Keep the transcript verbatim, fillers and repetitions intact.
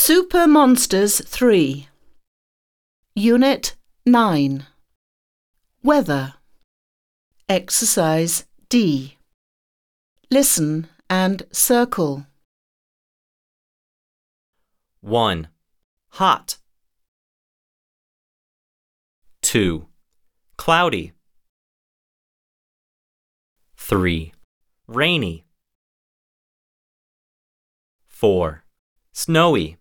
Super Monsters three. Unit nine. Weather. Exercise D. Listen and circle. one. Hot. two. Cloudy. three. Rainy. four. Snowy.